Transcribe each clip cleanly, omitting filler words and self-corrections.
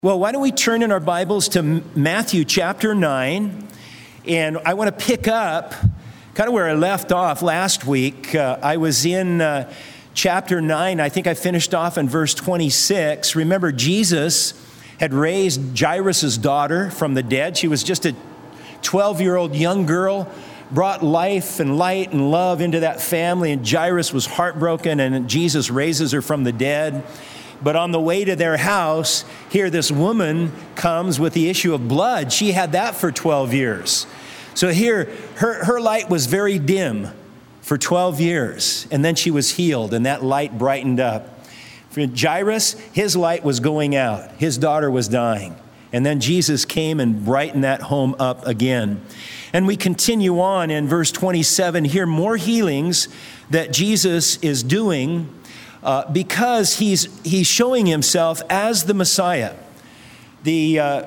Well, why don't we turn in our Bibles to Matthew chapter 9, and I want to pick up kind of where I left off last week. I was in chapter 9. I think I finished off in verse 26. Remember, Jesus had raised Jairus' daughter from the dead. She was just a 12-year-old young girl, brought life and light and love into that family, and Jairus was heartbroken, and Jesus raises her from the dead. But on the way to their house, here this woman comes with the issue of blood. She had that for 12 years. So here, her light was very dim for 12 years. And then she was healed, and that light brightened up. For Jairus, his light was going out. His daughter was dying. And then Jesus came and brightened that home up again. And we continue on in verse 27, here more healings that Jesus is doing because he's showing himself as the Messiah. The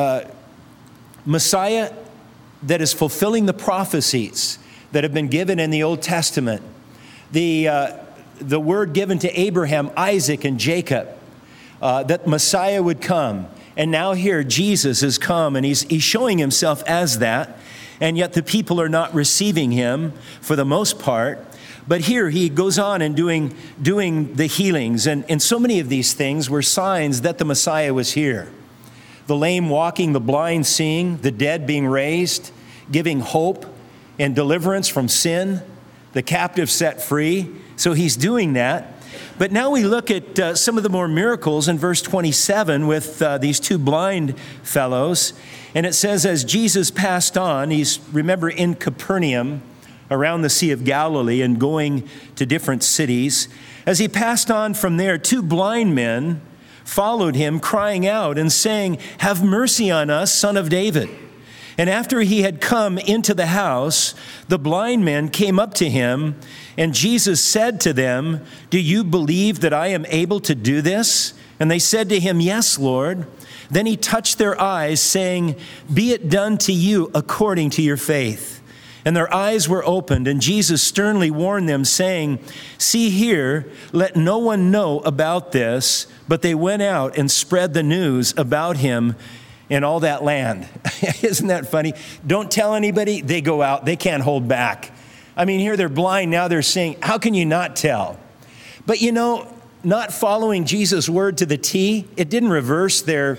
Messiah that is fulfilling the prophecies that have been given in the Old Testament. The word given to Abraham, Isaac, and Jacob, that Messiah would come. And now here Jesus has come, and he's showing himself as that. And yet the people are not receiving him for the most part. But here he goes on and doing the healings. And so many of these things were signs that the Messiah was here. The lame walking, the blind seeing, the dead being raised, giving hope and deliverance from sin, the captive set free. So he's doing that. But now we look at some of the more miracles in verse 27 with these two blind fellows. And it says, as Jesus passed on, he's, remember, in Capernaum, around the Sea of Galilee and going to different cities. As he passed on from there, two blind men followed him, crying out and saying, "Have mercy on us, Son of David." And after he had come into the house, the blind men came up to him, and Jesus said to them, "Do you believe that I am able to do this?" And they said to him, "Yes, Lord." Then he touched their eyes, saying, "Be it done to you according to your faith." And their eyes were opened, and Jesus sternly warned them, saying, "See here, let no one know about this." But they went out and spread the news about him in all that land. Isn't that funny? Don't tell anybody. They go out. They can't hold back. I mean, here they're blind. Now they're saying, how can you not tell? But you know, not following Jesus' word to the T, it didn't reverse their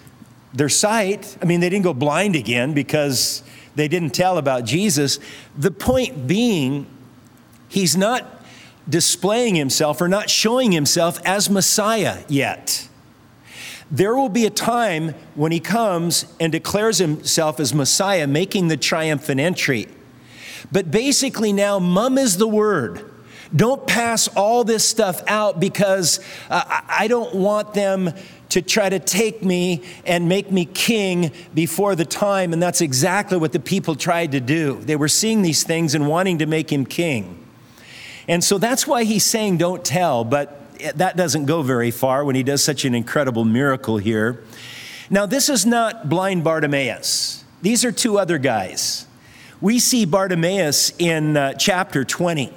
sight. I mean, they didn't go blind again because they didn't tell about Jesus. The point being, he's not displaying himself or not showing himself as Messiah yet. There will be a time when he comes and declares himself as Messiah, making the triumphant entry. But basically now, mum is the word. Don't pass all this stuff out because I don't want them to try to take me and make me king before the time. And that's exactly what the people tried to do. They were seeing these things and wanting to make him king. And so that's why he's saying don't tell, but that doesn't go very far when he does such an incredible miracle here. Now, this is not blind Bartimaeus. These are two other guys. We see Bartimaeus in chapter 20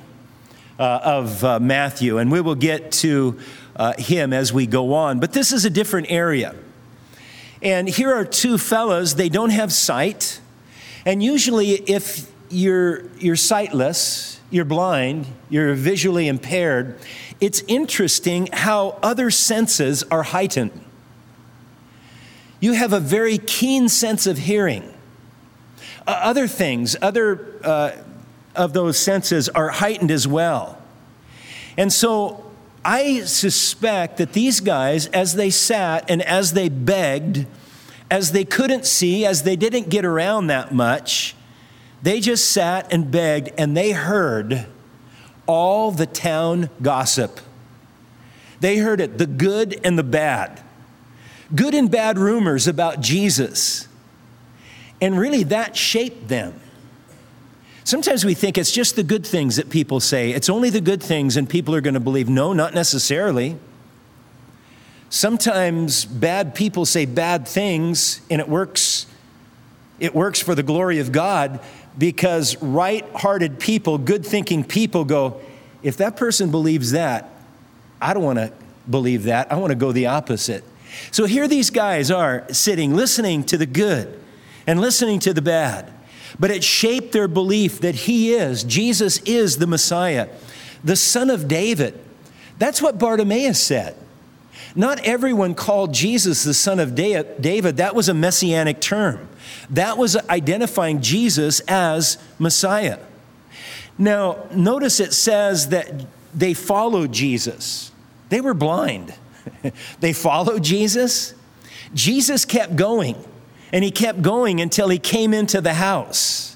of Matthew, and we will get to him as we go on. But this is a different area. And here are two fellas. They don't have sight. And usually if you're sightless, you're blind, you're visually impaired, it's interesting how other senses are heightened. You have a very keen sense of hearing. Other things, of those senses are heightened as well. And so I suspect that these guys, as they sat and as they begged, as they couldn't see, as they didn't get around that much, they just sat and begged, and they heard all the town gossip. They heard it, the good and the bad. Good and bad rumors about Jesus. And really that shaped them. Sometimes we think it's just the good things that people say. It's only the good things and people are going to believe. No, not necessarily. Sometimes bad people say bad things and it works for the glory of God because right-hearted people, good-thinking people go, if that person believes that, I don't want to believe that. I want to go the opposite. So here these guys are sitting, listening to the good and listening to the bad. But it shaped their belief that Jesus is the Messiah, the Son of David. That's what Bartimaeus said. Not everyone called Jesus the Son of David. That was a messianic term. That was identifying Jesus as Messiah. Now, notice it says that they followed Jesus. They were blind. They followed Jesus. Jesus kept going, and he kept going until he came into the house.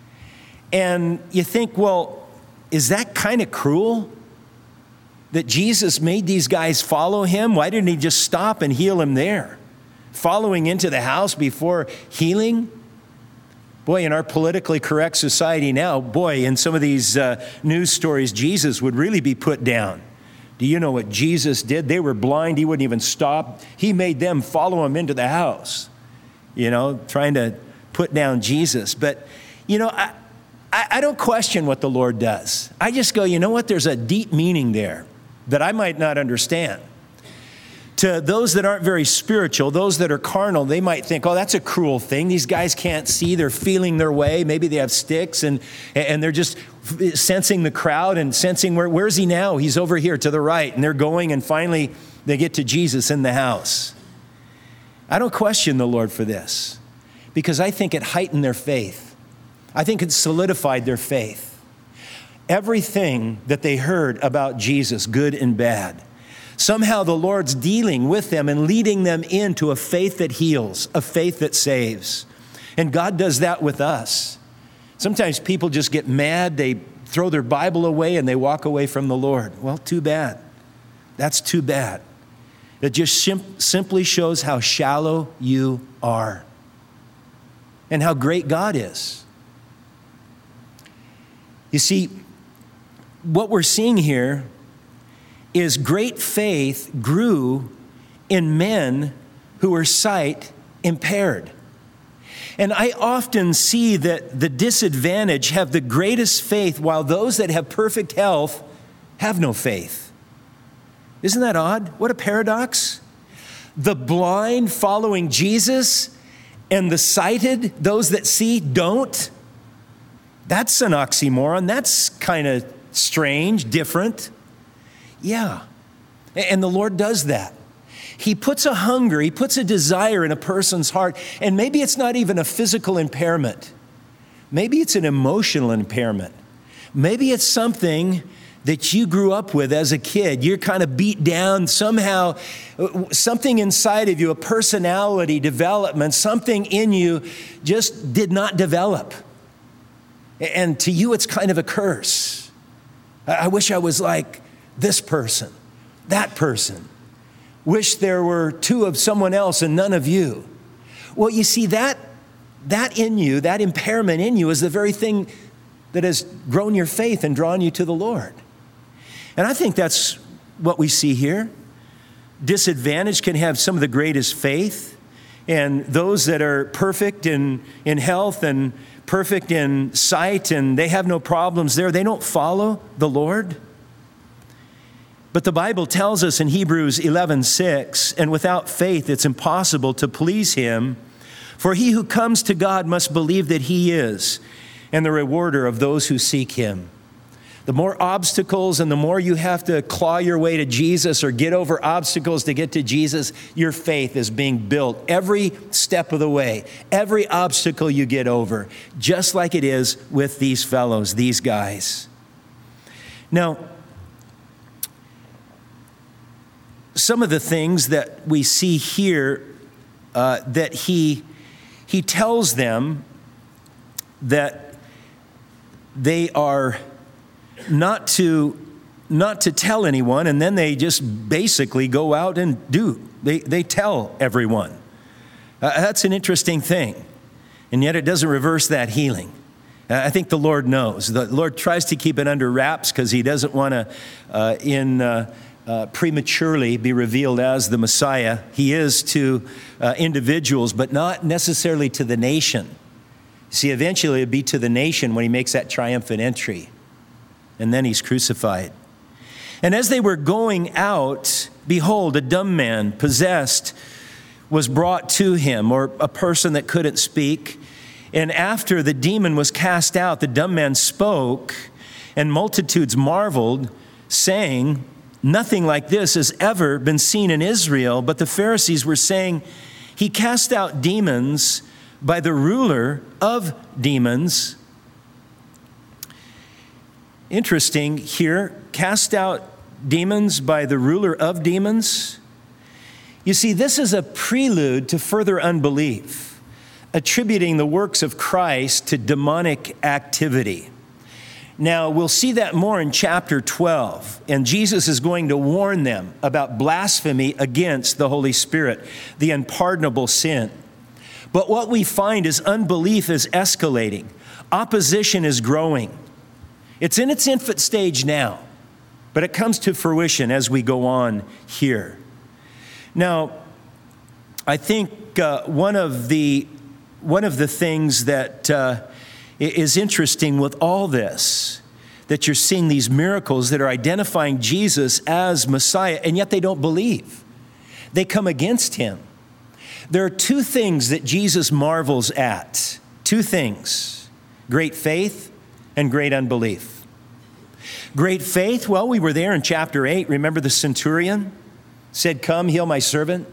And you think, well, is that kind of cruel? That Jesus made these guys follow him? Why didn't he just stop and heal him there? Following into the house before healing? Boy, in our politically correct society now, in some of these news stories, Jesus would really be put down. Do you know what Jesus did? They were blind. He wouldn't even stop. He made them follow him into the house, trying to put down Jesus. But, I don't question what the Lord does. I just go, you know what? There's a deep meaning there that I might not understand. To those that aren't very spiritual, those that are carnal, they might think, oh, that's a cruel thing. These guys can't see. They're feeling their way. Maybe they have sticks and they're just sensing the crowd and sensing where's he now? He's over here to the right. And they're going, and finally they get to Jesus in the house. I don't question the Lord for this because I think it heightened their faith. I think it solidified their faith. Everything that they heard about Jesus, good and bad, somehow the Lord's dealing with them and leading them into a faith that heals, a faith that saves. And God does that with us. Sometimes people just get mad, they throw their Bible away, and they walk away from the Lord. Well, too bad. That's too bad. It just simply shows how shallow you are and how great God is. You see, what we're seeing here is great faith grew in men who were sight impaired. And I often see that the disadvantaged have the greatest faith, while those that have perfect health have no faith. Isn't that odd? What a paradox. The blind following Jesus, and the sighted, those that see, don't. That's an oxymoron. That's kind of strange, different. Yeah. And the Lord does that. He puts a hunger, he puts a desire in a person's heart. And maybe it's not even a physical impairment. Maybe it's an emotional impairment. Maybe it's something that you grew up with as a kid. You're kind of beat down somehow. Something inside of you, a personality development, something in you just did not develop. And to you, it's kind of a curse. I wish I was like this person, that person. Wish there were two of someone else and none of you. Well, you see, that in you, that impairment in you is the very thing that has grown your faith and drawn you to the Lord. And I think that's what we see here. Disadvantaged can have some of the greatest faith, and those that are perfect in health and perfect in sight, and they have no problems there, they don't follow the Lord. But the Bible tells us in Hebrews 11:6, and without faith it's impossible to please him, for he who comes to God must believe that he is, and the rewarder of those who seek him. The more obstacles and the more you have to claw your way to Jesus or get over obstacles to get to Jesus, your faith is being built every step of the way, every obstacle you get over, just like it is with these fellows, these guys. Now, some of the things that we see here that he tells them that they are not to tell anyone, and then they just basically go out and do. They tell everyone. That's an interesting thing, and yet it doesn't reverse that healing. I think the Lord knows. The Lord tries to keep it under wraps because he doesn't want to prematurely be revealed as the Messiah. He is to individuals, but not necessarily to the nation. See, eventually it'll be to the nation when he makes that triumphant entry. And then he's crucified. And as they were going out behold, a dumb man possessed was brought to him, or a person that couldn't speak. And after the demon was cast out, the dumb man spoke, and multitudes marveled, saying, nothing like this has ever been seen in Israel. But the Pharisees were saying, he cast out demons by the ruler of demons. Interesting here, cast out demons by the ruler of demons. You see, this is a prelude to further unbelief, attributing the works of Christ to demonic activity. Now, we'll see that more in chapter 12, and Jesus is going to warn them about blasphemy against the Holy Spirit, the unpardonable sin. But what we find is unbelief is escalating. Opposition is growing. It's in its infant stage now, but it comes to fruition as we go on here. Now, I think one of the things that is interesting with all this, that you're seeing these miracles that are identifying Jesus as Messiah, and yet they don't believe. They come against him. There are two things that Jesus marvels at. Two things: great faith and great unbelief. Great faith, well, we were there in chapter 8. Remember the centurion said, come, heal my servant.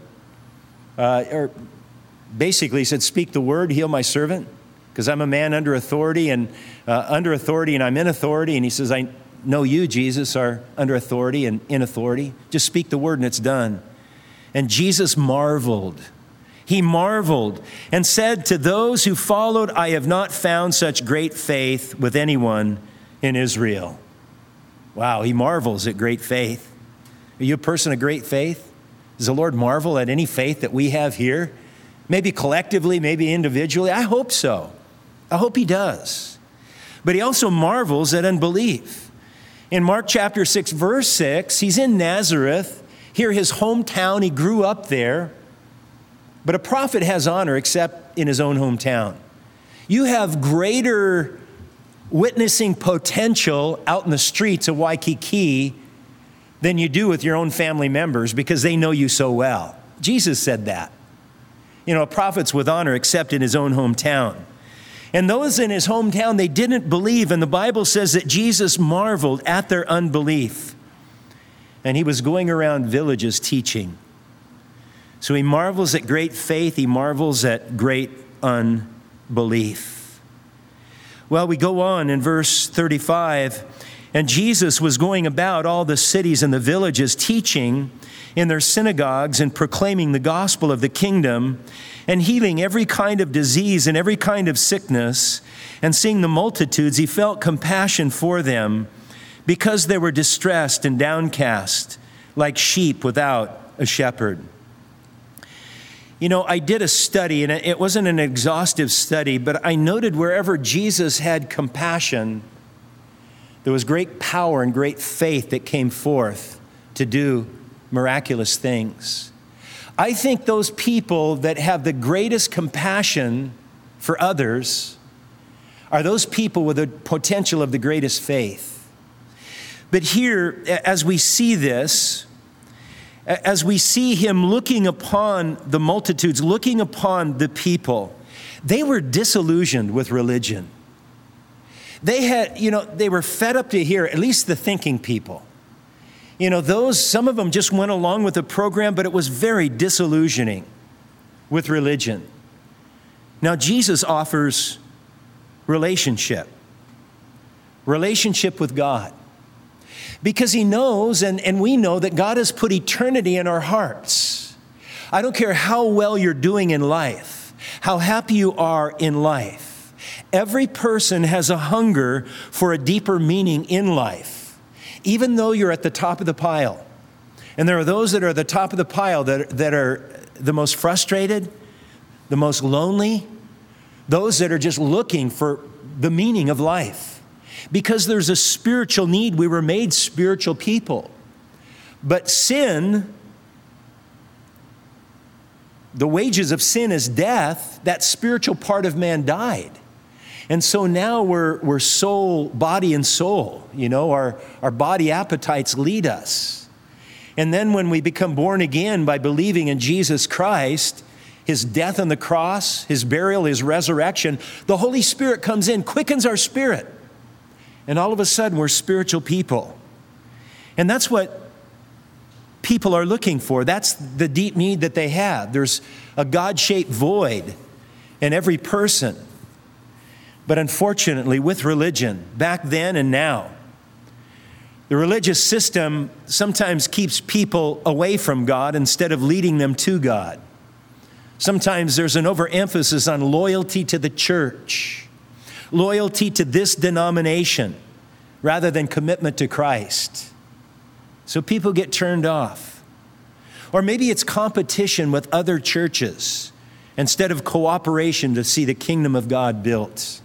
Or basically he said, speak the word, heal my servant. Because I'm a man under authority and I'm in authority. And he says, I know you, Jesus, are under authority and in authority. Just speak the word and it's done. And Jesus marveled. He marveled and said to those who followed, I have not found such great faith with anyone in Israel. Wow, he marvels at great faith. Are you a person of great faith? Does the Lord marvel at any faith that we have here? Maybe collectively, maybe individually. I hope so. I hope he does. But he also marvels at unbelief. In Mark chapter 6, verse 6, he's in Nazareth, here his hometown, he grew up there. But a prophet has honor except in his own hometown. You have greater witnessing potential out in the streets of Waikiki than you do with your own family members because they know you so well. Jesus said that. You know, a prophet's with honor except in his own hometown. And those in his hometown, they didn't believe. And the Bible says that Jesus marveled at their unbelief. And he was going around villages teaching. So he marvels at great faith. He marvels at great unbelief. Well, we go on in verse 35. And Jesus was going about all the cities and the villages teaching in their synagogues and proclaiming the gospel of the kingdom and healing every kind of disease and every kind of sickness. And seeing the multitudes, he felt compassion for them because they were distressed and downcast like sheep without a shepherd. You know, I did a study, and it wasn't an exhaustive study, but I noted wherever Jesus had compassion, there was great power and great faith that came forth to do miraculous things. I think those people that have the greatest compassion for others are those people with the potential of the greatest faith. But here, as we see this, as we see him looking upon the multitudes, looking upon the people, they were disillusioned with religion. They were fed up to hear, at least the thinking people. Some of them just went along with the program, but it was very disillusioning with religion. Now, Jesus offers relationship with God. Because he knows, and we know, that God has put eternity in our hearts. I don't care how well you're doing in life, how happy you are in life. Every person has a hunger for a deeper meaning in life, even though you're at the top of the pile. And there are those that are at the top of the pile that are the most frustrated, the most lonely, those that are just looking for the meaning of life. Because there's a spiritual need. We were made spiritual people. But sin, the wages of sin is death. That spiritual part of man died. And so now we're soul, body and soul. Our body appetites lead us. And then when we become born again by believing in Jesus Christ, his death on the cross, his burial, his resurrection, the Holy Spirit comes in, quickens our spirit. And all of a sudden, we're spiritual people. And that's what people are looking for. That's the deep need that they have. There's a God-shaped void in every person. But unfortunately, with religion, back then and now, the religious system sometimes keeps people away from God instead of leading them to God. Sometimes there's an overemphasis on loyalty to the church, loyalty to this denomination, rather than commitment to Christ. So people get turned off. Or maybe it's competition with other churches instead of cooperation to see the kingdom of God built.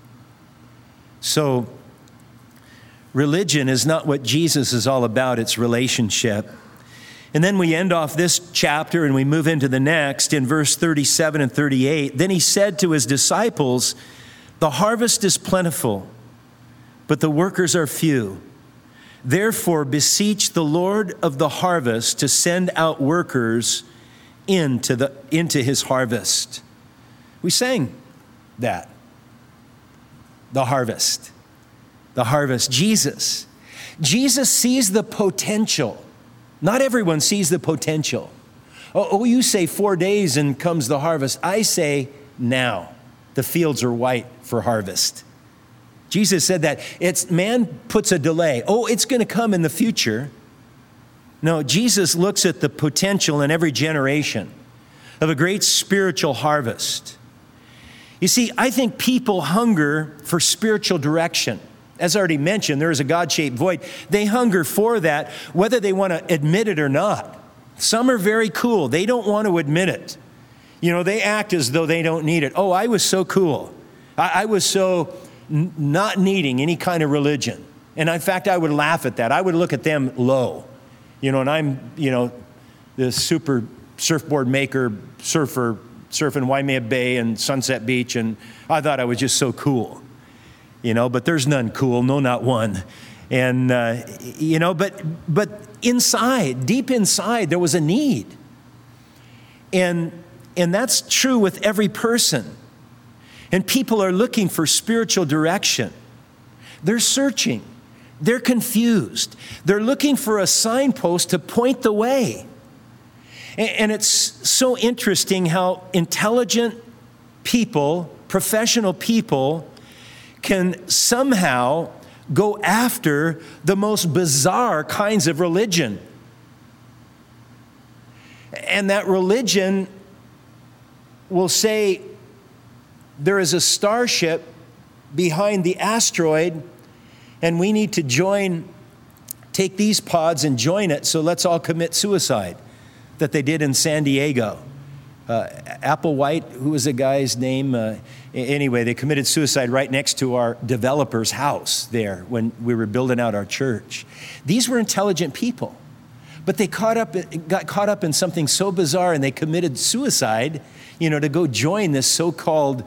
So religion is not what Jesus is all about, it's relationship. And then we end off this chapter and we move into the next in verse 37 and 38. Then he said to his disciples, "The harvest is plentiful, but the workers are few. Therefore, beseech the Lord of the harvest to send out workers into his harvest." We sang that. The harvest. The harvest. Jesus sees the potential. Not everyone sees the potential. Oh, you say 4 days and comes the harvest. I say now. The fields are white for harvest. Jesus said that. Man puts a delay. Oh, it's going to come in the future. No, Jesus looks at the potential in every generation of a great spiritual harvest. You see, I think people hunger for spiritual direction. As I already mentioned, there is a God-shaped void. They hunger for that, whether they want to admit it or not. Some are very cool. They don't want to admit it. You know, they act as though they don't need it. Oh, I was so cool. I was so not needing any kind of religion. And in fact, I would laugh at that. I would look at them low. You know, and I'm, the super surfboard maker, surfer, surfing Waimea Bay and Sunset Beach, and I thought I was just so cool. But there's none cool, no, not one. And, but inside, deep inside, there was a need. And that's true with every person. And people are looking for spiritual direction. They're searching. They're confused. They're looking for a signpost to point the way. And it's so interesting how intelligent people, professional people, can somehow go after the most bizarre kinds of religion. And that religion will say there is a starship behind the asteroid and we need to take these pods and join it, so let's all commit suicide, that they did in San Diego. Applewhite, who was the guy's name? Anyway, they committed suicide right next to our developer's house there when we were building out our church. These were intelligent people, but they got caught up in something so bizarre and they committed suicide, to go join this so-called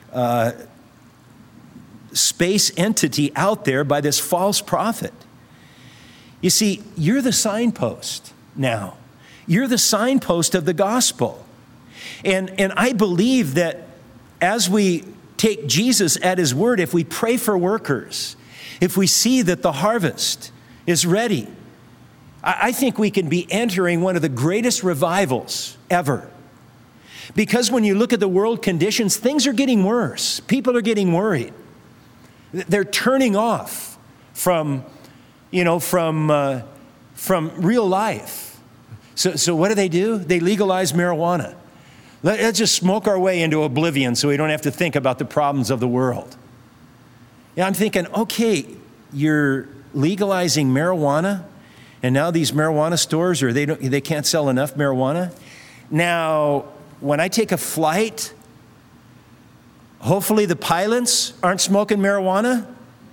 space entity out there by this false prophet. You see, you're the signpost now. You're the signpost of the gospel. And I believe that as we take Jesus at his word, if we pray for workers, if we see that the harvest is ready, I think we can be entering one of the greatest revivals ever. Because when you look at the world conditions, things are getting worse. People are getting worried. They're turning off from real life. So what do? They legalize marijuana. Let's just smoke our way into oblivion so we don't have to think about the problems of the world. Yeah, I'm thinking, okay, you're legalizing marijuana, and now these marijuana stores, they can't sell enough marijuana. Now, when I take a flight, hopefully the pilots aren't smoking marijuana.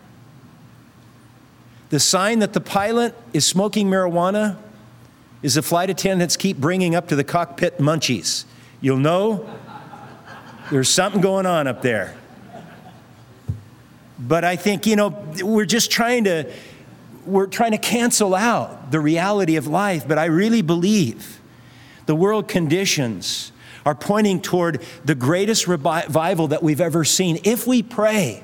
The sign that the pilot is smoking marijuana is the flight attendants keep bringing up to the cockpit munchies. You'll know there's something going on up there. But I think, we're just trying to we're trying to cancel out the reality of life, but I really believe the world conditions are pointing toward the greatest revival that we've ever seen. If we pray,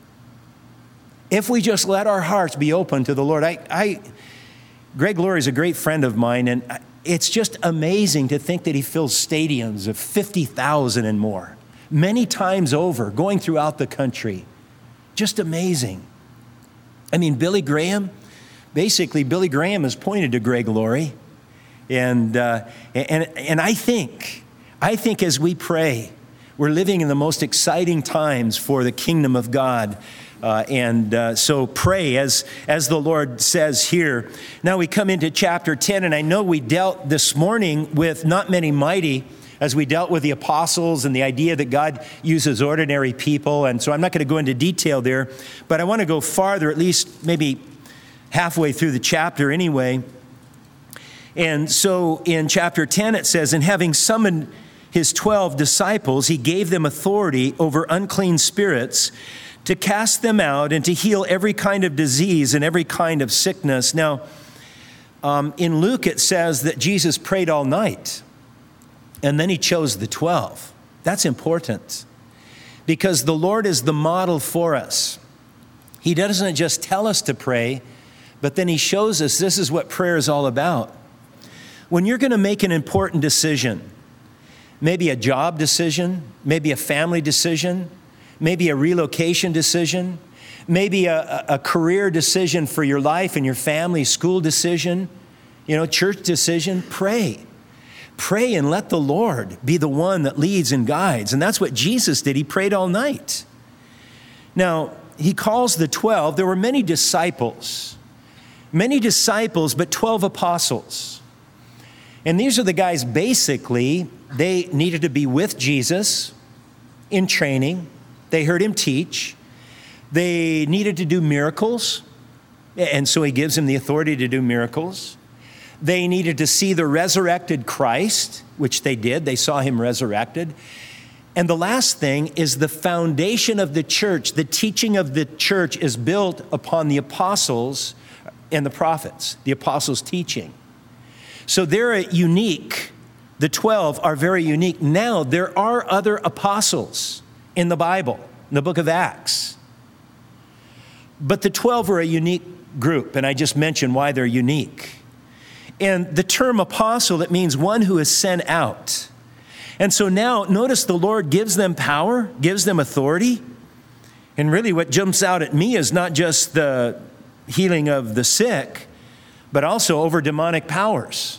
if we just let our hearts be open to the Lord. Greg Laurie is a great friend of mine, and it's just amazing to think that he fills stadiums of 50,000 and more, many times over, going throughout the country. Just amazing. I mean, Billy Graham has pointed to Greg Laurie. And I think as we pray, we're living in the most exciting times for the kingdom of God. So pray as the Lord says here. Now we come into chapter 10, and I know we dealt this morning with not many mighty, as we dealt with the apostles and the idea that God uses ordinary people. And so I'm not going to go into detail there, but I want to go farther, at least maybe halfway through the chapter anyway. And so in chapter 10 it says, "And having summoned his 12 disciples, he gave them authority over unclean spirits to cast them out and to heal every kind of disease and every kind of sickness." Now, in Luke it says that Jesus prayed all night, and then he chose the 12. That's important, because the Lord is the model for us. He doesn't just tell us to pray, but then he shows us this is what prayer is all about. When you're going to make an important decision, maybe a job decision, maybe a family decision, maybe a relocation decision, maybe a career decision for your life and your family, school decision, church decision, pray. Pray and let the Lord be the one that leads and guides. And that's what Jesus did. He prayed all night. Now, he calls the 12. There were many disciples, but 12 apostles. And these are the guys, basically, they needed to be with Jesus in training. They heard him teach. They needed to do miracles, and so he gives them the authority to do miracles. They needed to see the resurrected Christ, which they did. They saw him resurrected. And the last thing is the foundation of the church. The teaching of the church is built upon the apostles and the prophets, the apostles' teaching. So they're unique. The 12 are very unique. Now, there are other apostles in the Bible, in the book of Acts. But the 12 are a unique group, and I just mentioned why they're unique. And the term apostle, it means one who is sent out. And so now, notice the Lord gives them power, gives them authority. And really what jumps out at me is not just the healing of the sick, but also over demonic powers.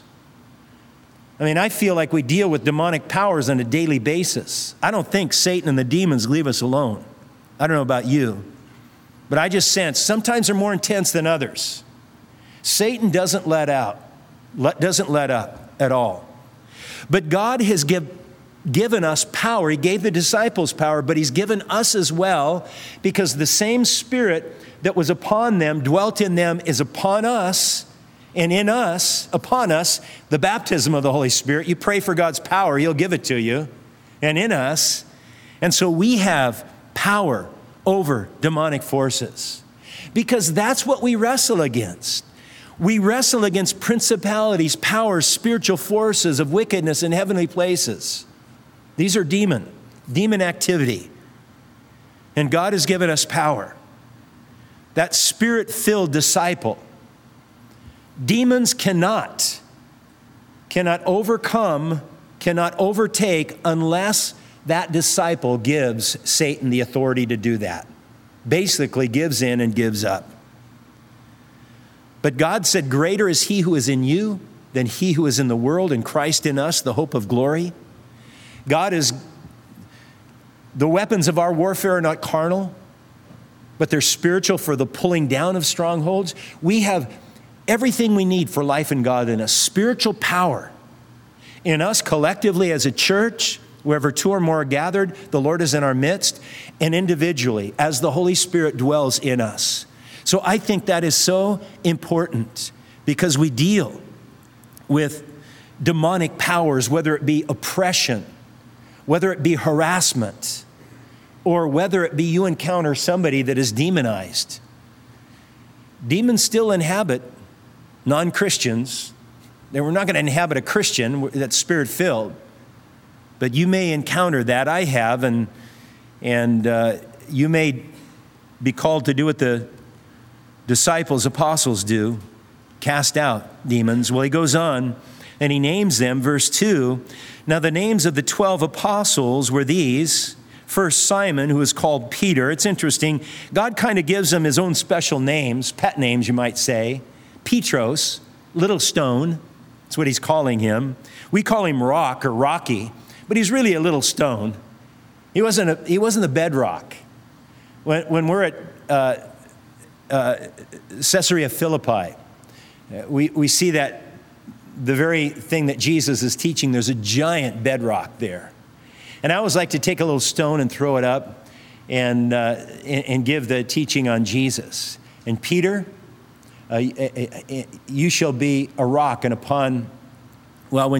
I mean, I feel like we deal with demonic powers on a daily basis. I don't think Satan and the demons leave us alone. I don't know about you, but I just sense sometimes they're more intense than others. Satan doesn't let up at all. But God has given us power. He gave the disciples power, but he's given us as well, because the same Spirit that was upon them, dwelt in them, is upon us, and in us, upon us, the baptism of the Holy Spirit. You pray for God's power, he'll give it to you, and in us. And so we have power over demonic forces, because that's what we wrestle against. We wrestle against principalities, powers, spiritual forces of wickedness in heavenly places. These are demon activity. And God has given us power. That Spirit-filled disciple. Demons cannot overcome, cannot overtake unless that disciple gives Satan the authority to do that. Basically gives in and gives up. But God said, greater is he who is in you than he who is in the world, and Christ in us, the hope of glory. The weapons of our warfare are not carnal, but they're spiritual for the pulling down of strongholds. We have everything we need for life in God in us. Spiritual power in us collectively as a church, wherever two or more are gathered, the Lord is in our midst, and individually as the Holy Spirit dwells in us. So I think that is so important, because we deal with demonic powers, whether it be oppression, whether it be harassment, or whether it be you encounter somebody that is demonized. demons still inhabit non-Christians. They were not going to inhabit a Christian that's spirit-filled. But you may encounter that. I have, and you may be called to do what the disciples, apostles do, cast out demons. Well, he goes on and he names them, verse 2. Now the names of the 12 apostles were these. First, Simon, who is called Peter. It's interesting. God kind of gives them his own special names, pet names, you might say. Petros, little stone. That's what he's calling him. We call him Rock or Rocky, but he's really a little stone. He wasn't the bedrock. When we're at Caesarea Philippi, we see that the very thing that Jesus is teaching, there's a giant bedrock there. And I always like to take a little stone and throw it up and give the teaching on Jesus. And Peter, you shall be a rock. And when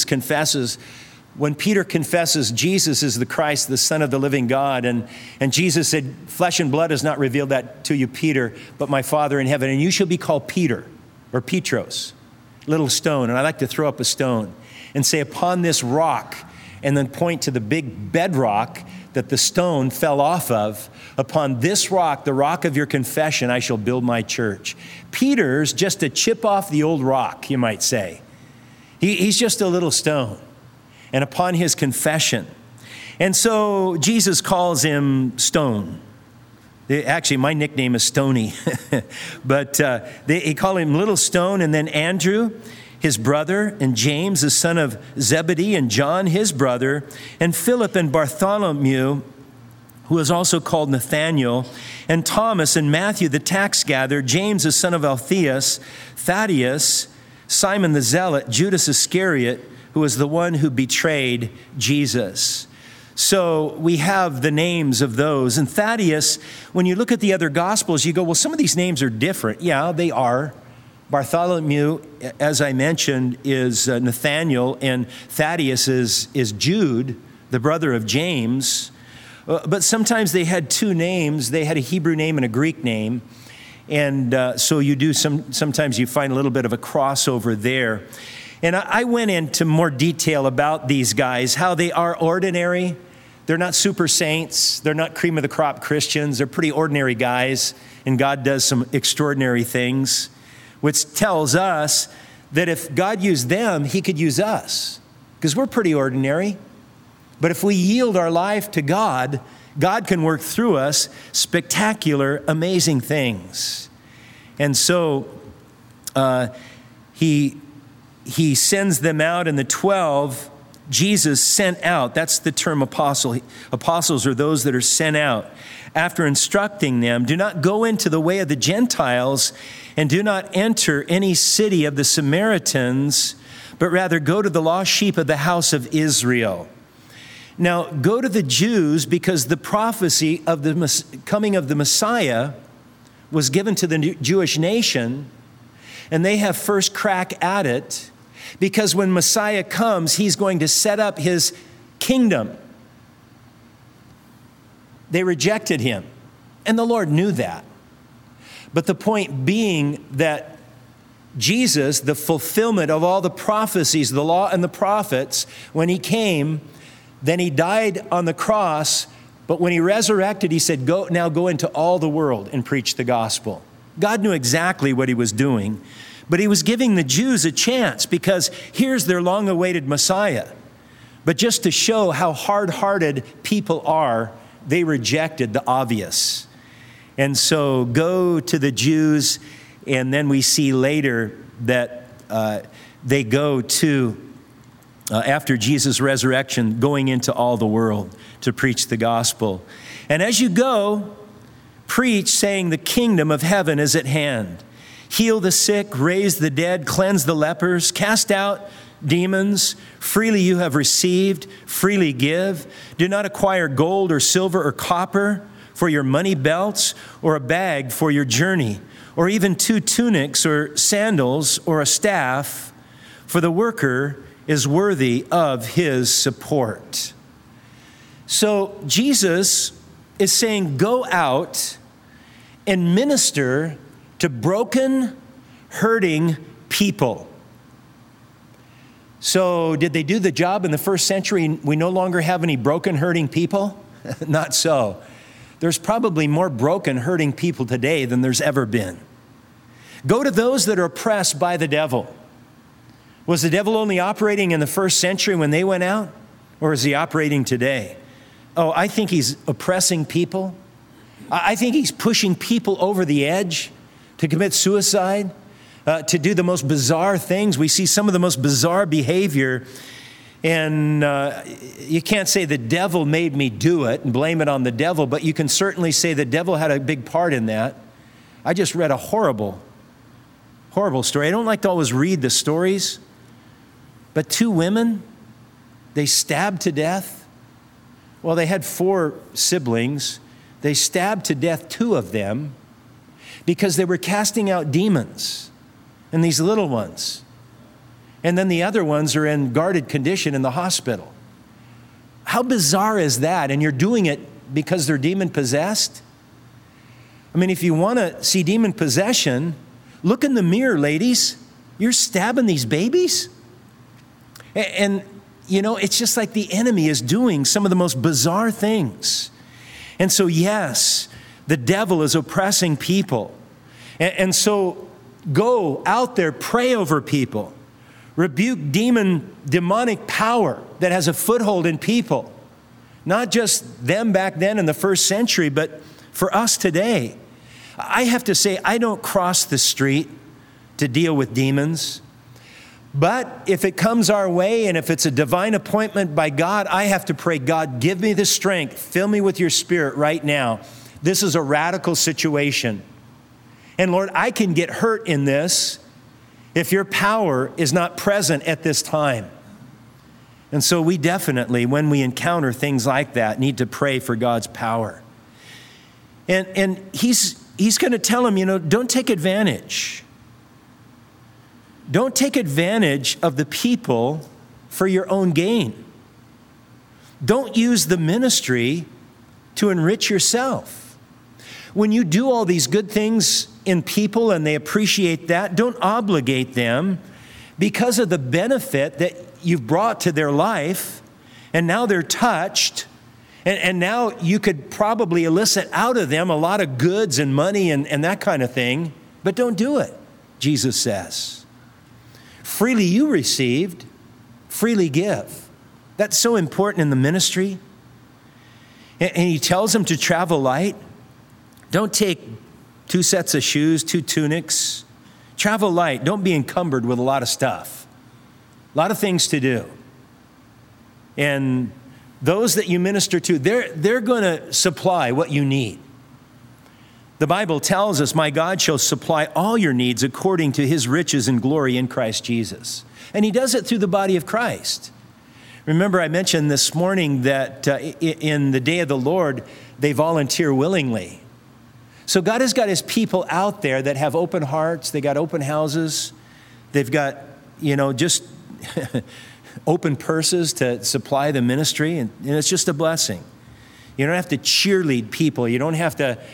Peter confesses Jesus is the Christ, the Son of the living God, and Jesus said, flesh and blood has not revealed that to you, Peter, but my Father in heaven. And you shall be called Peter, or Petros, little stone. And I like to throw up a stone and say, upon this rock, and then point to the big bedrock that the stone fell off of. Upon this rock, the rock of your confession, I shall build my church. Peter's just a chip off the old rock, you might say. He's just a little stone. And upon his confession. And so Jesus calls him Stone. Actually, my nickname is Stony. But he called him Little Stone. And then Andrew, his brother, and James, the son of Zebedee, and John, his brother, and Philip and Bartholomew, who is also called Nathanael, and Thomas and Matthew, the tax gatherer, James, the son of Alphaeus, Thaddeus, Simon the Zealot, Judas Iscariot, who was the one who betrayed Jesus. So we have the names of those. And Thaddeus, when you look at the other Gospels, you go, well, some of these names are different. Yeah, they are. Bartholomew, as I mentioned, is Nathanael, and Thaddeus is Jude, the brother of James. But sometimes they had two names. They had a Hebrew name and a Greek name. And so you do sometimes you find a little bit of a crossover there. And I went into more detail about these guys, how they are ordinary. They're not super saints. They're not cream of the crop Christians. They're pretty ordinary guys. And God does some extraordinary things, which tells us that if God used them, he could use us, because we're pretty ordinary. But if we yield our life to God, God can work through us spectacular, amazing things. And so he sends them out, and the 12 Jesus sent out. That's the term apostle. Apostles are those that are sent out. After instructing them, do not go into the way of the Gentiles, and do not enter any city of the Samaritans, but rather go to the lost sheep of the house of Israel. Now, go to the Jews, because the prophecy of the coming of the Messiah was given to the Jewish nation, and they have first crack at it, because when Messiah comes, he's going to set up his kingdom. They rejected him, and the Lord knew that. But the point being that Jesus, the fulfillment of all the prophecies, the law and the prophets, when he came, then he died on the cross, but when he resurrected, he said, go into all the world and preach the gospel. God knew exactly what he was doing, but he was giving the Jews a chance, because here's their long-awaited Messiah. But just to show how hard-hearted people are, they rejected the obvious. And so go to the Jews, and then we see later that they go to, after Jesus' resurrection, going into all the world to preach the gospel. And as you go, preach, saying the kingdom of heaven is at hand. Heal the sick, raise the dead, cleanse the lepers, cast out demons. Freely you have received, freely give. Do not acquire gold or silver or copper for your money belts, or a bag for your journey, or even 2 tunics or sandals or a staff, for the worker is worthy of his support. So Jesus is saying, go out and minister to broken, hurting people. So did they do the job in the first century? We no longer have any broken, hurting people? Not so. There's probably more broken, hurting people today than there's ever been. Go to those that are oppressed by the devil. Was the devil only operating in the first century when they went out? Or is he operating today? Oh, I think he's oppressing people. I think he's pushing people over the edge to commit suicide, to do the most bizarre things. We see some of the most bizarre behavior, and you can't say the devil made me do it and blame it on the devil, but you can certainly say the devil had a big part in that. I just read a horrible story. I don't like to always read the stories, but 2 women, they stabbed to death. Well, they had 4 siblings. They stabbed to death 2 of them because they were casting out demons in these little ones. And then the other ones are in guarded condition in the hospital. How bizarre is that? And you're doing it because they're demon possessed? I mean, if you want to see demon possession, look in the mirror, ladies. You're stabbing these babies? And you know, it's just like the enemy is doing some of the most bizarre things. And so, yes, the devil is oppressing people. And so go out there, pray over people. Rebuke demonic power that has a foothold in people. Not just them back then in the first century, but for us today. I have to say, I don't cross the street to deal with demons. But if it comes our way and if it's a divine appointment by God, I have to pray, God, give me the strength. Fill me with your Spirit right now. This is a radical situation. And Lord, I can get hurt in this if your power is not present at this time. And so we definitely, when we encounter things like that, need to pray for God's power. And he's going to tell him, you know, don't take advantage. Don't take advantage of the people for your own gain. Don't use the ministry to enrich yourself. When you do all these good things in people and they appreciate that, don't obligate them because of the benefit that you've brought to their life, and now they're touched, and now you could probably elicit out of them a lot of goods and money and that kind of thing, but don't do it, Jesus says. Freely you received, freely give. That's so important in the ministry. And he tells them to travel light. Don't take 2 sets of shoes, 2 tunics. Travel light. Don't be encumbered with a lot of stuff. A lot of things to do. And those that you minister to, they're going to supply what you need. The Bible tells us, my God shall supply all your needs according to his riches and glory in Christ Jesus. And he does it through the body of Christ. Remember, I mentioned this morning that in the day of the Lord, they volunteer willingly. So God has got his people out there that have open hearts. They got open houses. They've got, you know, just open purses to supply the ministry. And it's just a blessing. You don't have to cheerlead people. You don't have to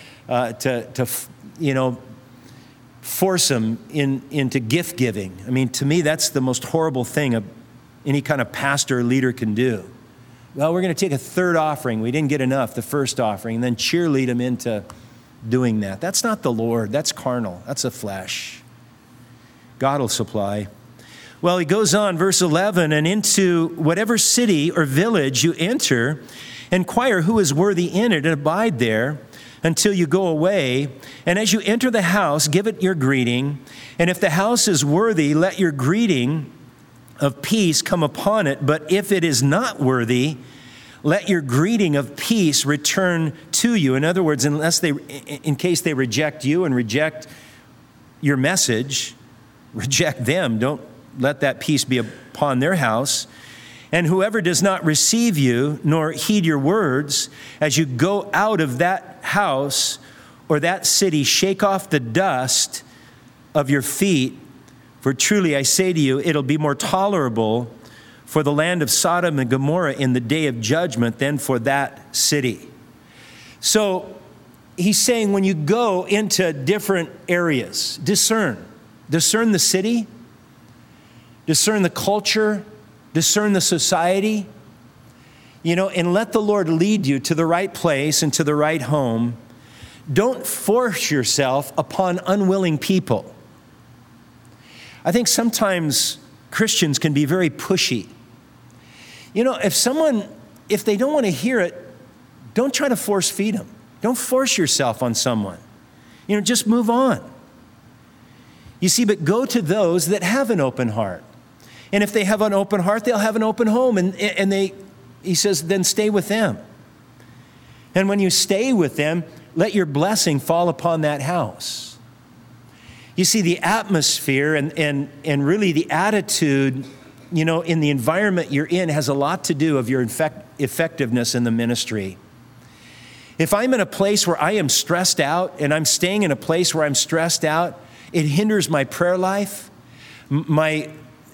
force them into gift giving. I mean, to me, that's the most horrible thing any kind of pastor or leader can do. Well, we're going to take a third offering. We didn't get enough, the first offering, and then cheerlead them into doing that. That's not the Lord. That's carnal. That's the flesh. God will supply. Well, he goes on, verse 11, and into whatever city or village you enter, inquire who is worthy in it and abide there until you go away. And as you enter the house, give it your greeting. And if the house is worthy, let your greeting of peace come upon it. But if it is not worthy, let your greeting of peace return to you. In other words, in case they reject you and reject your message, reject them. Don't let that peace be upon their house. And whoever does not receive you nor heed your words, as you go out of that house or that city, shake off the dust of your feet. For truly I say to you, it'll be more tolerable for the land of Sodom and Gomorrah in the day of judgment than for that city. So he's saying when you go into different areas, discern the city, discern the culture, discern the society, and let the Lord lead you to the right place and to the right home. Don't force yourself upon unwilling people. I think sometimes Christians can be very pushy. If they don't want to hear it, don't try to force feed them. Don't force yourself on someone. Just move on. You see, but go to those that have an open heart. And if they have an open heart, they'll have an open home. And he says, then stay with them. And when you stay with them, let your blessing fall upon that house. You see, the atmosphere and really the attitude, in the environment you're in has a lot to do of your effectiveness in the ministry. If I'm in a place where I am stressed out and I'm staying in a place where I'm stressed out, it hinders my prayer life. My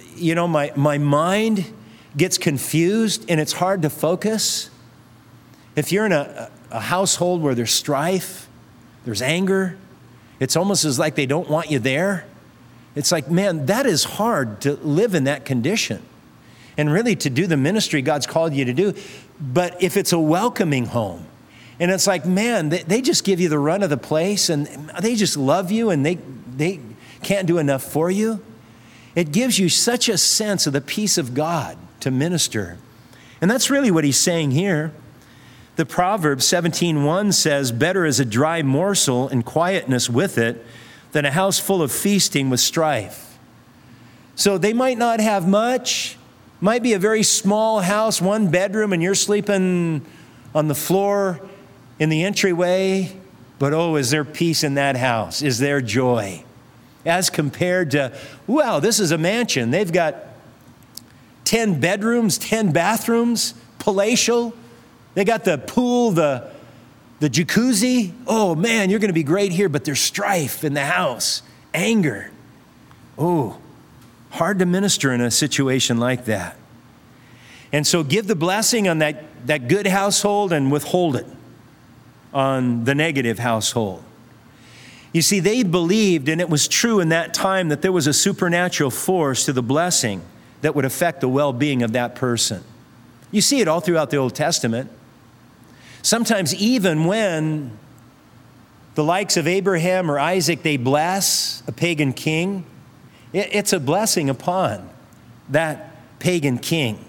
mind gets confused and it's hard to focus. If you're in a household where there's strife, there's anger, it's almost as like they don't want you there. It's like, man, that is hard to live in that condition and really to do the ministry God's called you to do. But if it's a welcoming home and it's like, man, they just give you the run of the place and they just love you and they can't do enough for you, it gives you such a sense of the peace of God to minister. And that's really what he's saying here. The Proverbs 17:1 says, better is a dry morsel and quietness with it than a house full of feasting with strife. So they might not have much, might be a very small house, 1 bedroom, and you're sleeping on the floor in the entryway, but is there peace in that house? Is there joy? As compared to, wow, this is a mansion. They've got 10 bedrooms, 10 bathrooms, palatial. They got the pool, the jacuzzi. Oh man, you're going to be great here, but there's strife in the house, anger. Hard to minister in a situation like that. And so give the blessing on that good household and withhold it on the negative household. You see, they believed, and it was true in that time, that there was a supernatural force to the blessing that would affect the well-being of that person. You see it all throughout the Old Testament. Sometimes even when the likes of Abraham or Isaac, they bless a pagan king, it's a blessing upon that pagan king.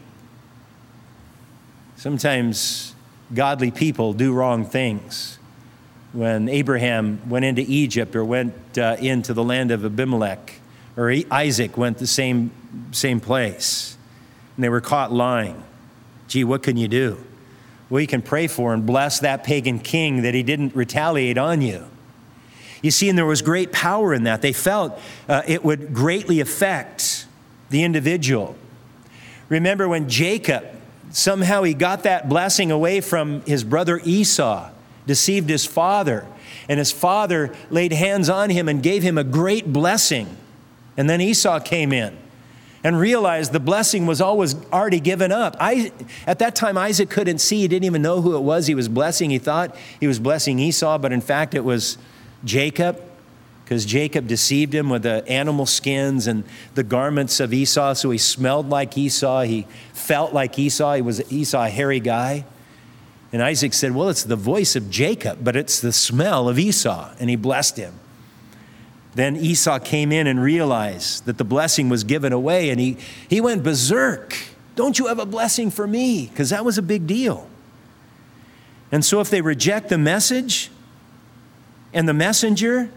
Sometimes godly people do wrong things. When Abraham went into Egypt or went into the land of Abimelech, or Isaac went the same place, and they were caught lying. Gee, what can you do? Well, you can pray for and bless that pagan king that he didn't retaliate on you. You see, and there was great power in that. They felt it would greatly affect the individual. Remember when Jacob, somehow he got that blessing away from his brother Esau, deceived his father, and his father laid hands on him and gave him a great blessing. And then Esau came in and realized the blessing was already given up. At that time, Isaac couldn't see. He didn't even know who it was he was blessing. He thought he was blessing Esau, but in fact it was Jacob, because Jacob deceived him with the animal skins and the garments of Esau, so he smelled like Esau. He felt like Esau. He was Esau, a hairy guy. And Isaac said, well, it's the voice of Jacob, but it's the smell of Esau, and he blessed him. Then Esau came in and realized that the blessing was given away, and he went berserk. Don't you have a blessing for me? Because that was a big deal. And so if they reject the message and the messenger,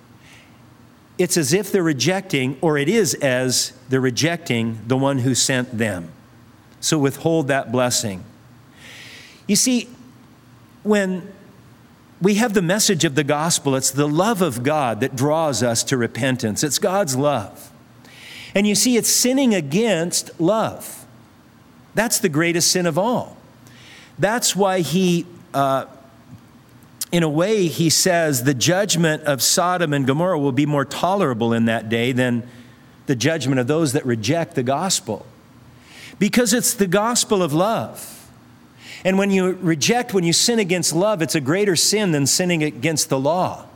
it's as if they're rejecting, or it is as they're rejecting the one who sent them. So withhold that blessing. You see, when we have the message of the gospel, it's the love of God that draws us to repentance. It's God's love. And you see, it's sinning against love. That's the greatest sin of all. That's why he, in a way, he says the judgment of Sodom and Gomorrah will be more tolerable in that day than the judgment of those that reject the gospel. Because it's the gospel of love. And when you sin against love, it's a greater sin than sinning against the law.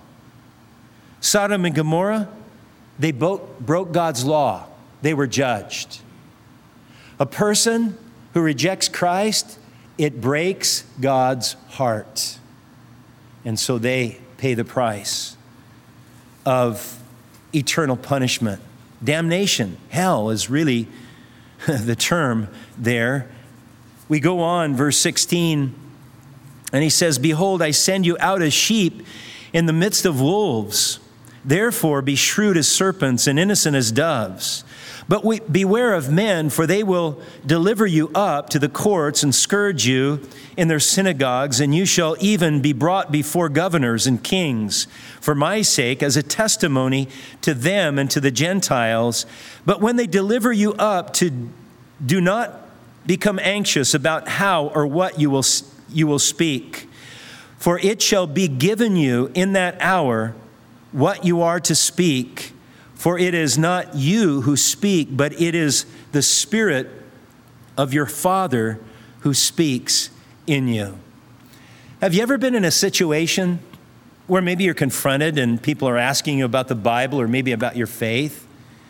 Sodom and Gomorrah, they both broke God's law. They were judged. A person who rejects Christ, it breaks God's heart. And so they pay the price of eternal punishment. Damnation, hell is really the term there. We go on, verse 16, and he says, "Behold, I send you out as sheep in the midst of wolves. Therefore be shrewd as serpents and innocent as doves. But beware of men, for they will deliver you up to the courts and scourge you in their synagogues, and you shall even be brought before governors and kings for my sake, as a testimony to them and to the Gentiles. But when they deliver you up, do not become anxious about how or what you will speak. For it shall be given you in that hour what you are to speak. For it is not you who speak, but it is the Spirit of your Father who speaks in you." Have you ever been in a situation where maybe you're confronted and people are asking you about the Bible or maybe about your faith,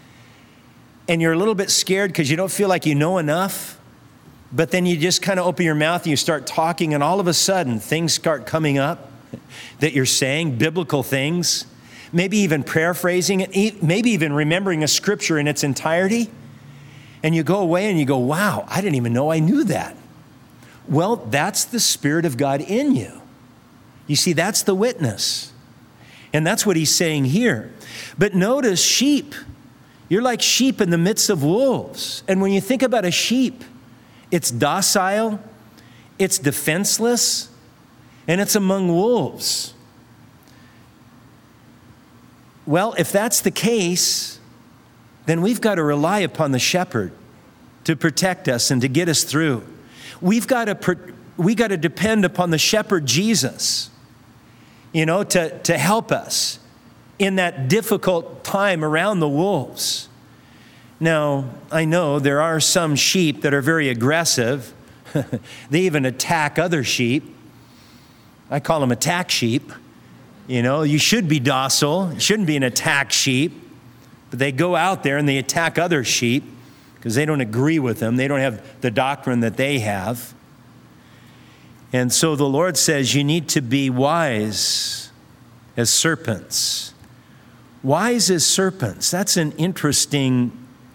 and you're a little bit scared because you don't feel like you know enough, but then you just kind of open your mouth and you start talking, and all of a sudden things start coming up that you're saying, biblical things, maybe even paraphrasing it, maybe even remembering a scripture in its entirety, and you go away and you go, "Wow, I didn't even know I knew that." Well, that's the Spirit of God in you. You see, that's the witness. And that's what he's saying here. But notice sheep. You're like sheep in the midst of wolves. And when you think about a sheep, it's docile, it's defenseless, and it's among wolves. Well, if that's the case, then we've got to rely upon the shepherd to protect us and to get us through. We got to depend upon the shepherd Jesus, to help us in that difficult time around the wolves. Now, I know there are some sheep that are very aggressive. They even attack other sheep. I call them attack sheep. You should be docile. You shouldn't be an attack sheep. But they go out there and they attack other sheep because they don't agree with them. They don't have the doctrine that they have. And so the Lord says you need to be wise as serpents. Wise as serpents. That's an interesting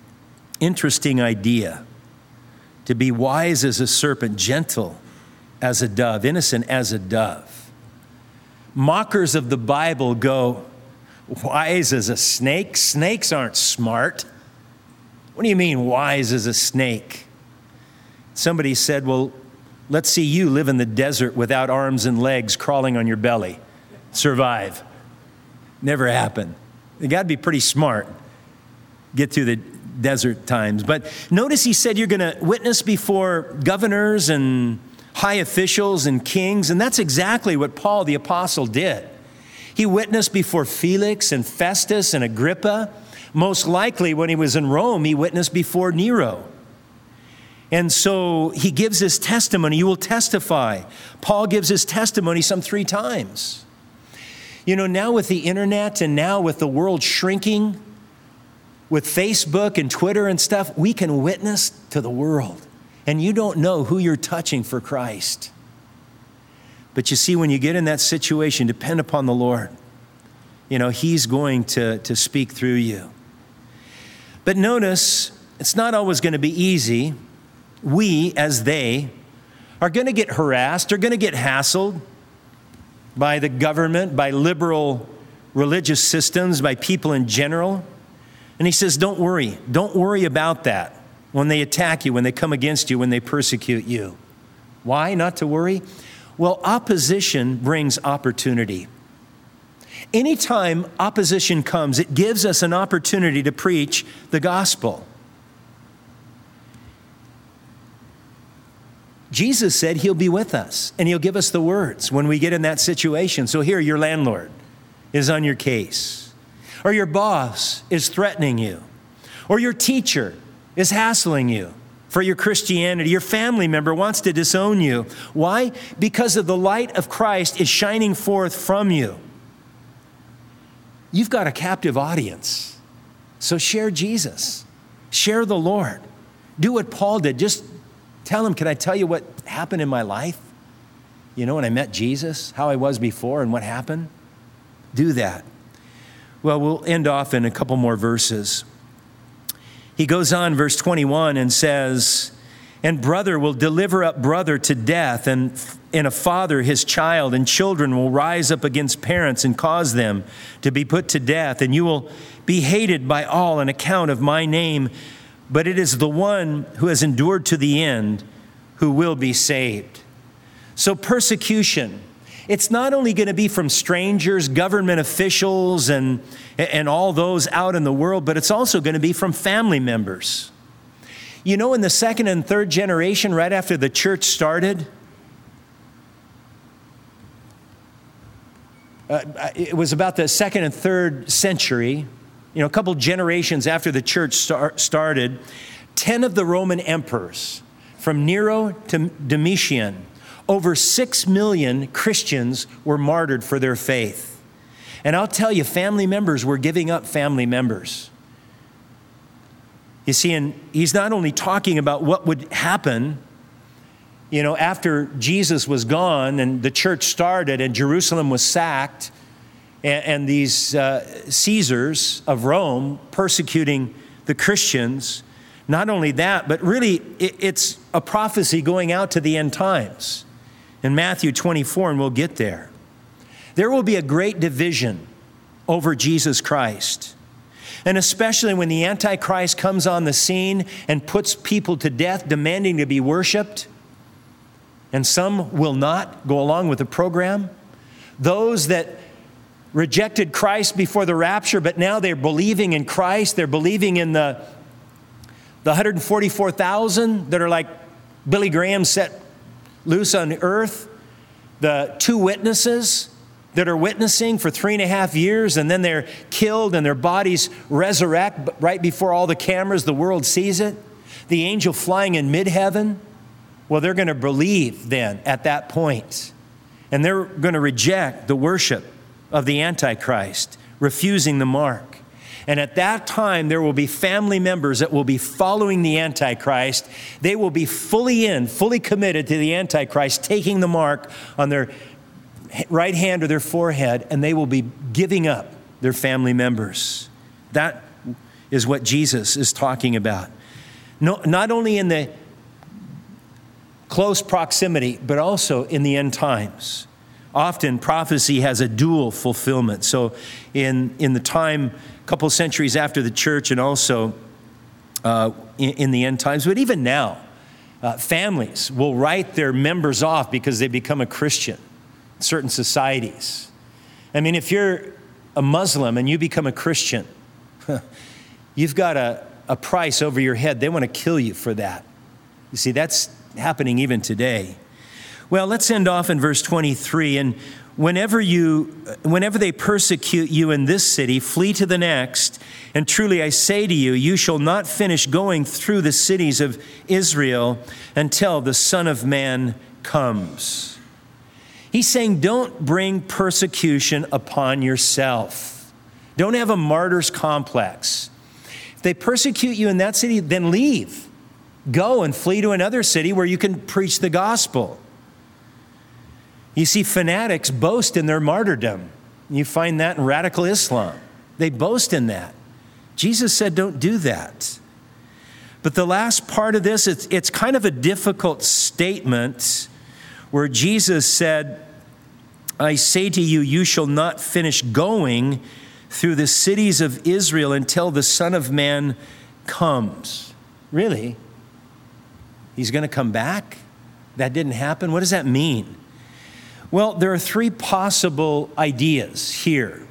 idea. To be wise as a serpent, gentle as a dove, innocent as a dove. Mockers of the Bible go, "Wise as a snake? Snakes aren't smart." What do you mean, wise as a snake? Somebody said, "Well, let's see you live in the desert without arms and legs, crawling on your belly. Survive." Never happened. You got to be pretty smart. Get through the desert times. But notice he said you're going to witness before governors and high officials and kings, and that's exactly what Paul the apostle did. He witnessed before Felix and Festus and Agrippa. Most likely when he was in Rome, he witnessed before Nero. And so he gives his testimony. You will testify. Paul gives his testimony some 3 times. Now with the internet and now with the world shrinking, with Facebook and Twitter and stuff, we can witness to the world. And you don't know who you're touching for Christ. But you see, when you get in that situation, depend upon the Lord. He's going to speak through you. But notice, it's not always going to be easy. We, as they, are going to get harassed, are going to get hassled by the government, by liberal religious systems, by people in general. And he says, don't worry. Don't worry about that when they attack you, when they come against you, when they persecute you. Why not to worry? Well, opposition brings opportunity. Anytime opposition comes, it gives us an opportunity to preach the gospel. Jesus said he'll be with us and he'll give us the words when we get in that situation. So here, your landlord is on your case, or your boss is threatening you, or your teacher is hassling you, for your Christianity. Your family member wants to disown you. Why? Because of the light of Christ is shining forth from you. You've got a captive audience. So share Jesus. Share the Lord. Do what Paul did. Just tell him, can I tell you what happened in my life? You know, when I met Jesus, how I was before and what happened? Do that. Well, we'll end off in a couple more verses. He goes on, verse 21, and says, and brother will deliver up brother to death, and a father his child, and children will rise up against parents and cause them to be put to death, and you will be hated by all on account of my name, but it is the one who has endured to the end who will be saved. So persecution, it's not only going to be from strangers, government officials, and all those out in the world, but it's also going to be from family members. You know, in the second and third generation, right after the church started, it was about the second and third century, you know, a couple generations after the church started, 10 of the Roman emperors, from Nero to Domitian, over 6 million Christians were martyred for their faith. And I'll tell you, family members were giving up family members. You see, and he's not only talking about what would happen, you know, after Jesus was gone and the church started and Jerusalem was sacked, and these Caesars of Rome persecuting the Christians. Not only that, but really it's a prophecy going out to the end times. In Matthew 24, and we'll get there. There will be a great division over Jesus Christ. And especially when the Antichrist comes on the scene and puts people to death demanding to be worshiped, and some will not go along with the program. Those that rejected Christ before the rapture, but now they're believing in Christ. They're believing in the 144,000 that are like Billy Graham set loose on earth. The 2 witnesses that are witnessing for 3.5 years, and then they're killed and their bodies resurrect right before all the cameras, the world sees it. The angel flying in mid-heaven. Well, they're going to believe then at that point. And they're going to reject the worship of the Antichrist, refusing the mark. And at that time, there will be family members that will be following the Antichrist. They will be fully committed to the Antichrist, taking the mark on their right hand or their forehead, and they will be giving up their family members. That is what Jesus is talking about. No, not only in the close proximity, but also in the end times. Often prophecy has a dual fulfillment. So in the time, a couple centuries after the church, and also in the end times, but even now, families will write their members off because they become a Christian in certain societies. I mean, if you're a Muslim and you become a Christian, you've got a price over your head. They want to kill you for that. You see, that's happening even today. Well, let's end off in verse 23. And whenever they persecute you in this city, flee to the next. And truly I say to you, you shall not finish going through the cities of Israel until the Son of Man comes. He's saying, don't bring persecution upon yourself. Don't have a martyr's complex. If they persecute you in that city, then leave. Go and flee to another city where you can preach the gospel. You see, fanatics boast in their martyrdom. You find that in radical Islam. They boast in that. Jesus said, don't do that. But the last part of this, it's kind of a difficult statement where Jesus said, I say to you, you shall not finish going through the cities of Israel until the Son of Man comes. Really? He's going to come back? That didn't happen? What does that mean? Well, there are 3 possible ideas here.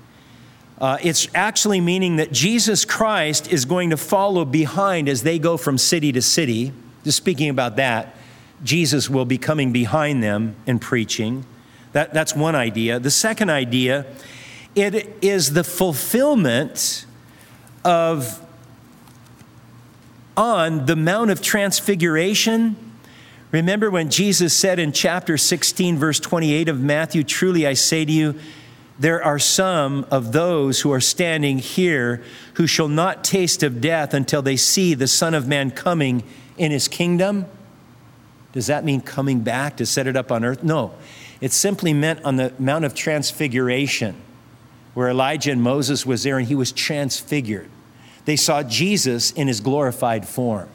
It's actually meaning that Jesus Christ is going to follow behind as they go from city to city. Just speaking about that, Jesus will be coming behind them and preaching. That's one idea. The second idea, it is the fulfillment of on the Mount of Transfiguration. Remember when Jesus said in chapter 16, verse 28 of Matthew, "Truly I say to you, there are some of those who are standing here who shall not taste of death until they see the Son of Man coming in his kingdom." Does that mean coming back to set it up on earth? No. It simply meant on the Mount of Transfiguration, where Elijah and Moses was there and he was transfigured. They saw Jesus in his glorified form.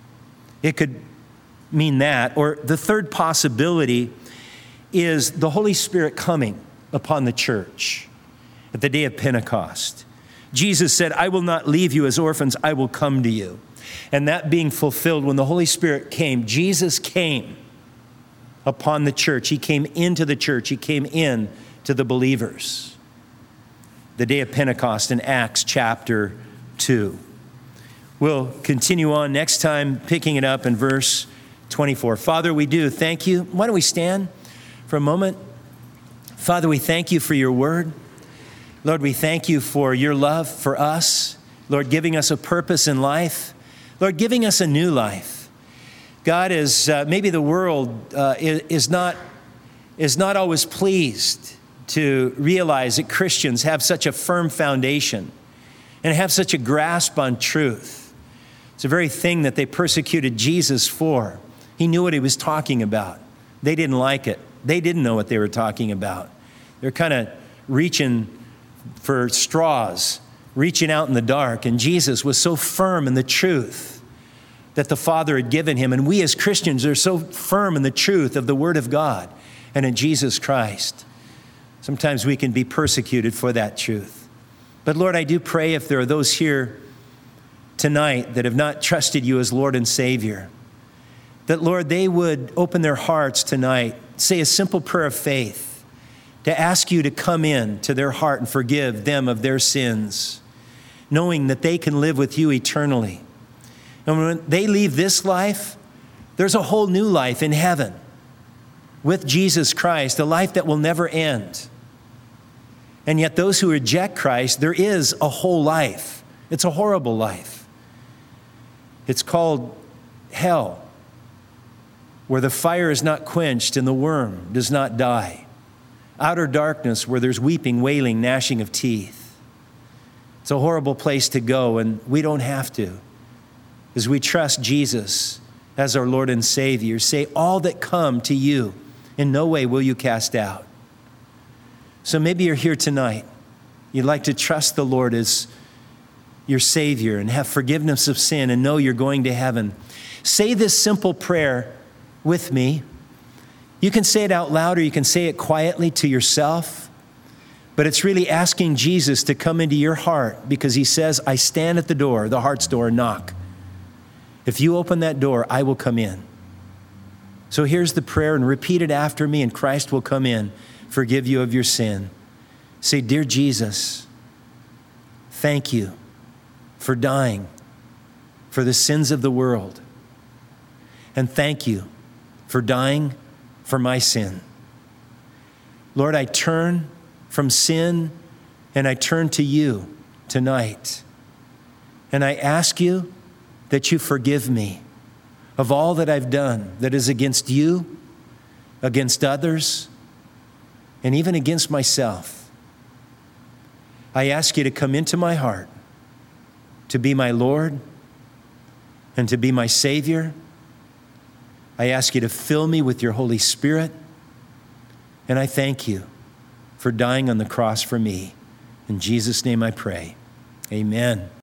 It could mean that. Or the third possibility is the Holy Spirit coming upon the church at the day of Pentecost. Jesus said, "I will not leave you as orphans, I will come to you." And that being fulfilled, when the Holy Spirit came, Jesus came upon the church. He came into the church. He came in to the believers. The day of Pentecost in Acts chapter 2. We'll continue on next time, picking it up in verse 24. Father, we do thank you. Why don't we stand for a moment? Father, we thank you for your word. Lord, we thank you for your love for us. Lord, giving us a purpose in life. Lord, giving us a new life. God, is maybe the world is not always pleased to realize that Christians have such a firm foundation and have such a grasp on truth. It's the very thing that they persecuted Jesus for. He knew what he was talking about. They didn't like it. They didn't know what they were talking about. They're kind of reaching for straws, reaching out in the dark. And Jesus was so firm in the truth that the Father had given him. And we as Christians are so firm in the truth of the Word of God and in Jesus Christ. Sometimes we can be persecuted for that truth. But Lord, I do pray if there are those here tonight that have not trusted you as Lord and Savior, that, Lord, they would open their hearts tonight, say a simple prayer of faith, to ask you to come in to their heart and forgive them of their sins, knowing that they can live with you eternally. And when they leave this life, there's a whole new life in heaven with Jesus Christ, a life that will never end. And yet those who reject Christ, there is a whole life. It's a horrible life. It's called hell, where the fire is not quenched and the worm does not die. Outer darkness, where there's weeping, wailing, gnashing of teeth. It's a horrible place to go, and we don't have to. As we trust Jesus as our Lord and Savior, say, all that come to you, in no way will you cast out. So maybe you're here tonight. You'd like to trust the Lord as your Savior and have forgiveness of sin and know you're going to heaven. Say this simple prayer with me. You can say it out loud or you can say it quietly to yourself, but it's really asking Jesus to come into your heart, because he says, I stand at the door, the heart's door, and knock. If you open that door, I will come in. So here's the prayer, and repeat it after me, and Christ will come in, forgive you of your sin. Say, dear Jesus, thank you for dying for the sins of the world. And thank you for dying for my sin. Lord, I turn from sin and I turn to you tonight. And I ask you that you forgive me of all that I've done that is against you, against others, and even against myself. I ask you to come into my heart, to be my Lord and to be my Savior. I ask you to fill me with your Holy Spirit, and I thank you for dying on the cross for me. In Jesus' name I pray. Amen.